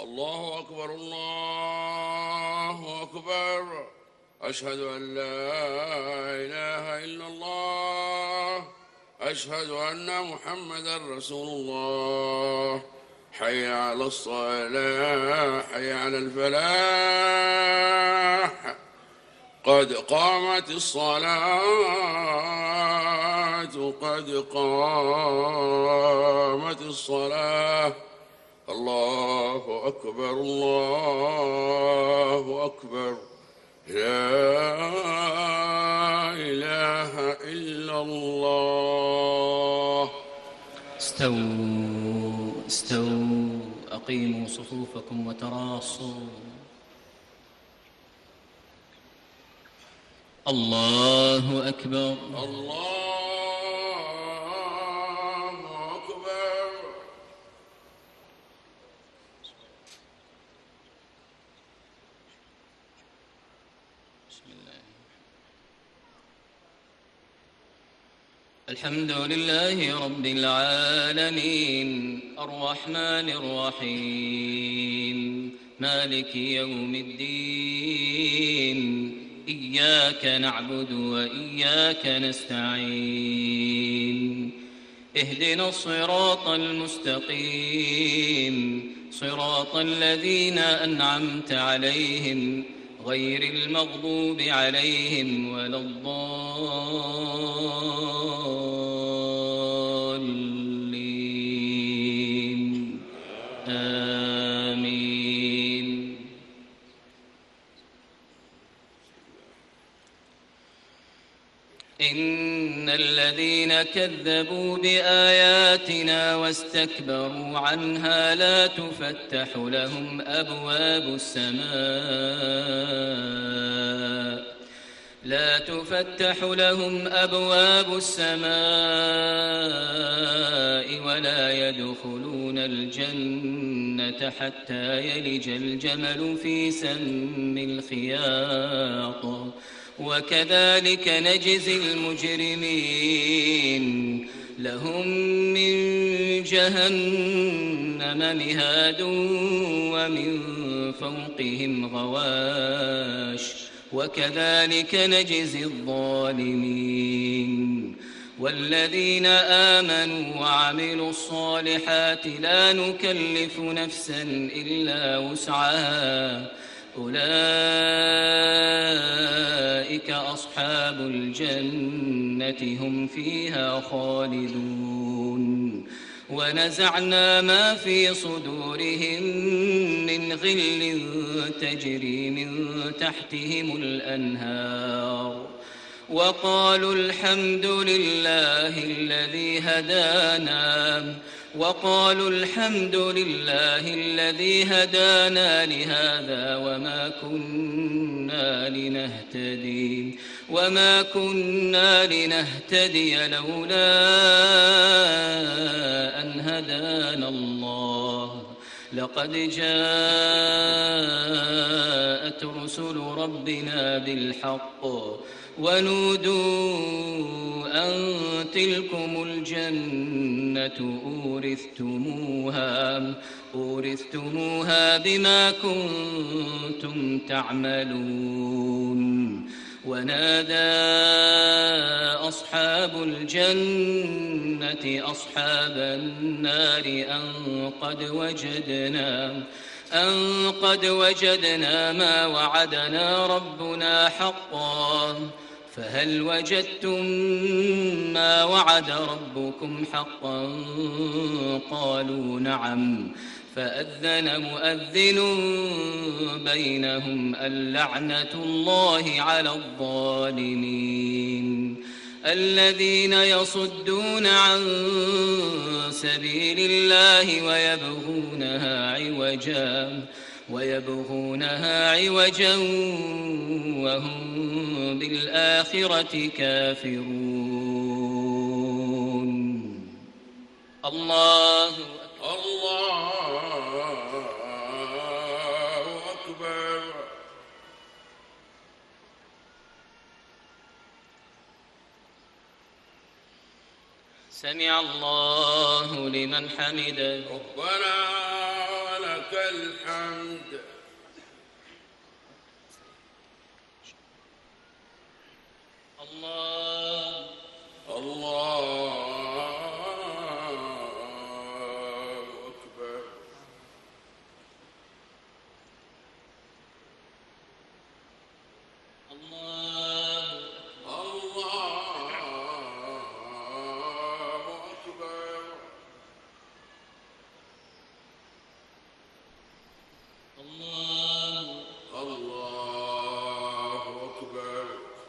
الله أكبر الله أكبر. أشهد أن لا إله إلا الله. أشهد أن محمدا رسول الله. حي على الصلاة حي على الفلاح. قد قامت الصلاة قد قامت الصلاة. الله أكبر الله أكبر. لا إله إلا الله. استووا استووا أقيموا صفوفكم وتراصوا. الله أكبر الله أكبر. بسم الله. الحمد لله رب العالمين الرحمن الرحيم مالك يوم الدين. إياك نعبد وإياك نستعين. اهدنا الصراط المستقيم صراط الذين أنعمت عليهم غير المغضوب عليهم ولا الضالين. آمين. إن الذين كذبوا بآياتنا واستكبروا عنها لا تفتح لهم أبواب السماء ولا يدخلون الجنة حتى يلج الجمل في سم الخياط وكذلك نجزي المجرمين. لهم من جهنم مهاد ومن فوقهم غواش وكذلك نجزي الظالمين. والذين آمنوا وعملوا الصالحات لا نكلف نفسا إلا وسعها أولئك أصحاب الجنة هم فيها خالدون. ونزعنا ما في صدورهم من غل تجري من تحتهم الأنهار وقالوا الحمد لله الذي هدانا لهذا وما كنا لنهتدي لولا أن هدانا الله. لقد جاءت رسل ربنا بالحق ونودوا أن تلكم الجنة أورثتموها بما كنتم تعملون. ونادى أصحاب الجنة أصحاب النار أن قد وجدنا ما وعدنا ربنا حقا فهل وجدتم ما وعد ربكم حقا؟ قالوا نعم. فأذن مؤذن بينهم اللعنة الله على الظالمين. الذين يصدون عن سبيل الله ويبغونها عوجا وهم بالآخرة كافرون. الله أكبر. سمع الله لمن حمده. ربنا ولك لك الحمد الله الله أكبر الله الله أكبر الله الله أكبر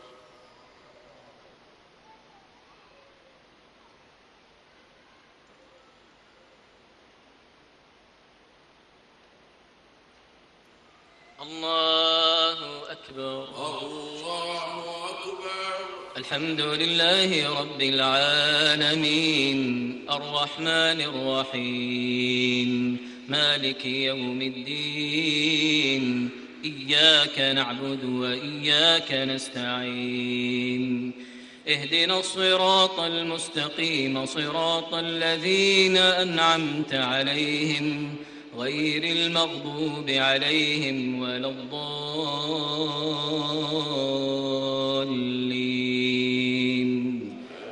الله أكبر الله أكبر الحمد لله رب العالمين الرحمن الرحيم مالك يوم الدين إياك نعبد وإياك نستعين اهدنا الصراط المستقيم صراط الذين أنعمت عليهم غير المغضوب عليهم ولا الضالين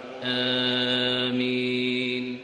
آمين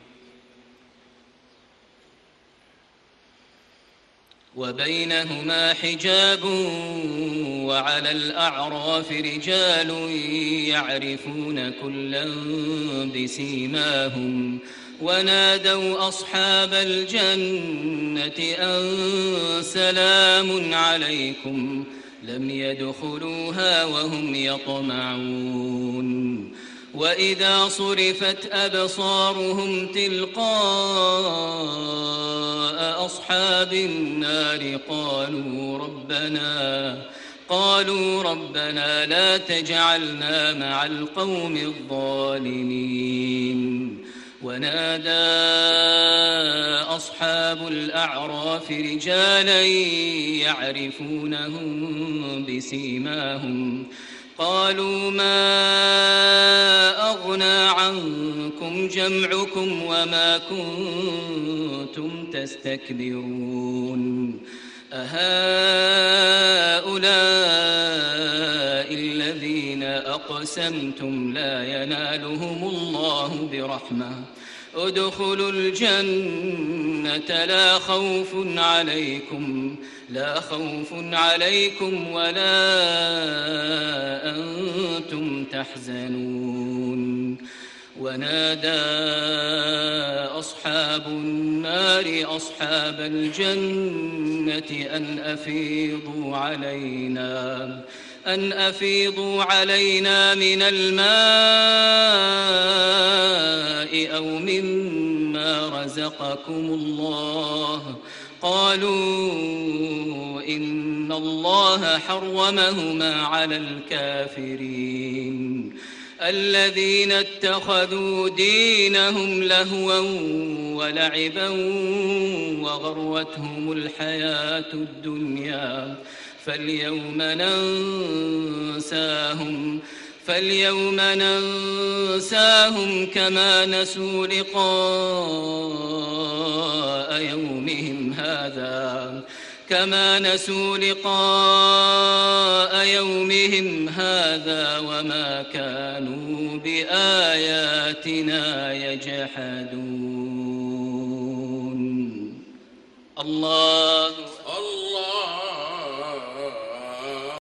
وبينهما حجاب وعلى الأعراف رجال يعرفون كلا بسيماهم ونادوا أصحاب الجنة أن سلام عليكم لم يدخلوها وهم يطمعون وإذا صرفت أبصارهم تلقاء أصحاب النار قالوا ربنا لا تجعلنا مع القوم الظالمين ونادى أصحاب الأعراف رجالا يعرفونهم بسيماهم قالوا ما أغنى عنكم جمعكم وما كنتم تستكبرون أهؤلاء الذين أقسمتم لا ينالهم الله برحمة ادخلوا الجنة لا خوف عليكم ولا أنتم تحزنون ونادى أصحاب النار أصحاب الجنة أن أفيضوا علينا من الماء أو مما رزقكم الله قالوا إن الله حرمهما على الكافرين الذين اتخذوا دينهم لهوا ولعبا وغرتهم الحياة الدنيا فاليوم ننساهم كما نسوا لقاء يومهم هذا وما كانوا بآياتنا يجحدون الله